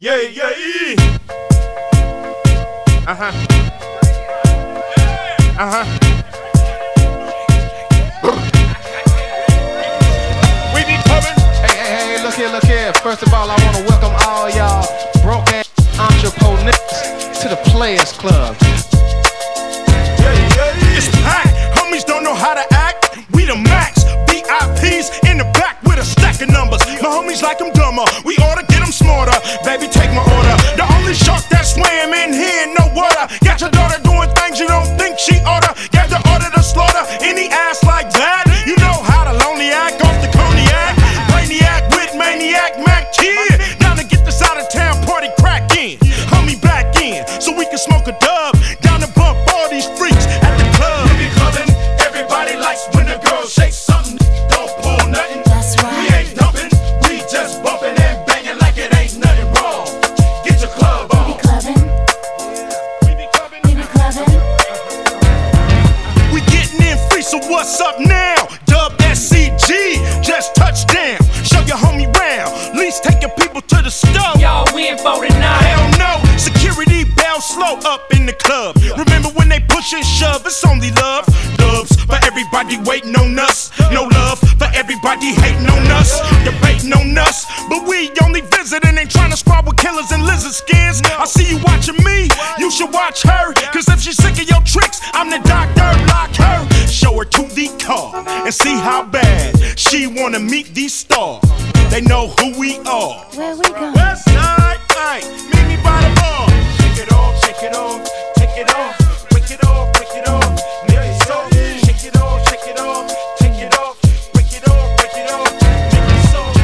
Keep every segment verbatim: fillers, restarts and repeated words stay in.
Yeah, yeah, yeah. Uh-huh. Uh-huh. We be coming. Hey, hey, hey, look here, look here. First of all, I want to welcome all y'all broke-ass entrepreneurs to the Players Club. Yeah, yeah, yeah. It's packed. Homies don't know how to act. We the max. V I Ps in the back with a stack of numbers. My homies like them dumber. We ought to get them smarter. Baby, take my order. The only shark that swam in here in no water. Got your daughter doing things you don't think she oughta. Got the order to slaughter any ass like that. You know how to lonely act off the cognac. Brainiac with maniac Mac Kid. Down to get this out of town party crack in. Homie back in so we can smoke a dub. Down to bump all these freaks at the club. We be clubbing. Everybody likes when the girl shakes something. Don't pull nothing. That's right. We ain't dumping. We just bumping and banging like it ain't nothing wrong. Get your club on. We be clubbing. We be clubbing. We be clubbing. We getting in free, so what's up now? Dub S C G, just touchdown. Show your homie round. Least take your people to the stove. Y'all win for tonight. Hell no, security bell slow up in the club. Remember when they push and shove, it's only love. Dubs for everybody waiting on us. No love for everybody hating on us. Debating on us, but we only visiting, ain't trying to squad with killers and lizard skins. I see you watching me, you should watch her. Cause if she's sick of your tricks, I'm the doctor, lock her. Show her to the car and see how bad she wanna meet these stars. They know who we are. Where we going? West side, night, meet me by the bar. Shake it off, shake it off, take it off, break it off, break it off, make it soft. Shake it off, shake it off, take it off, break it off, break it off, make it soft.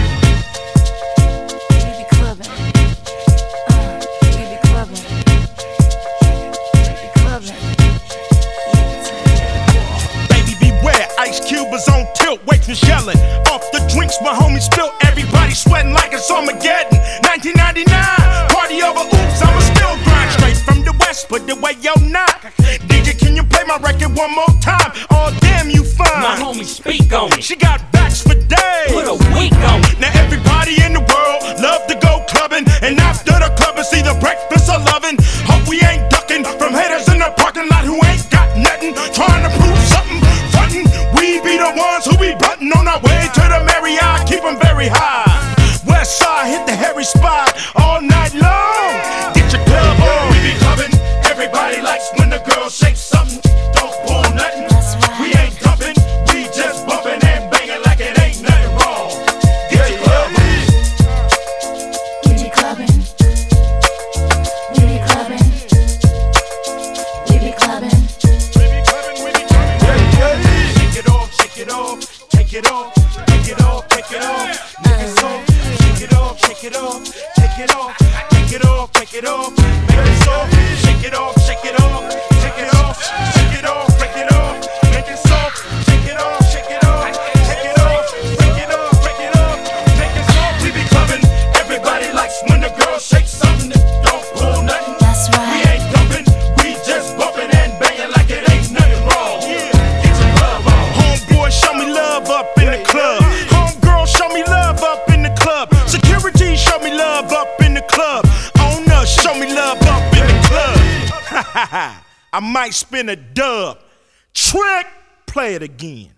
We be clubbing. Uh, we be clubbing. We be clubbing. Baby, beware, Ice Cube is on tilt, waitress yelling. Off the drinks, my homies spilt, everybody sweating like it's Armageddon. nineteen ninety-nine, party over, oops, I'ma still grind. Straight from the west, put away your knock. D J, can you play my record one more time? Oh, damn, you fine. My homie speak on it. She got backs for days. Put a week on it. Now everybody in the world love to go clubbing, and after the club it's either breakfast or loving. Hope we ain't ducking from haters in the parking lot who ain't got nothing, trying to prove something, frontin'. We be the ones who be button on our way to the Marriott, keep 'em very high. West side, hit the hairy spot all night long. Get your club on. We be clubbing. Everybody likes when the girl shakes something. Don't pull nothing. That's right. We ain't dumping. We just bumping and banging like it ain't nothing wrong. Get your club on. We be clubbing. We be clubbing. We be clubbing. We be clubbing, we be clubbing. Yeah, yeah, yeah. Shake it off, shake it off, take it off, take it off, take it off, make it soft. Shake it off, shake it off, take it off, take it off, take it off, make it soft. Shake it off, shake it off, take it off, shake it off, break it off, make it soft. Shake it off, shake it off, take it off, break it off, break it off, make it soft. We be clubbing. Everybody likes when the girl shakes something. Don't pull nothing. That's We right. ain't dumping, we just bumping and banging like it ain't nothing wrong. Get your club on. Homeboy, show me love up in the club. Homegirl, show me love up in the club. Security, show me love up in the club. Owner, show me love up in the club. Ha ha ha, I might spin a dub. Trick, play it again.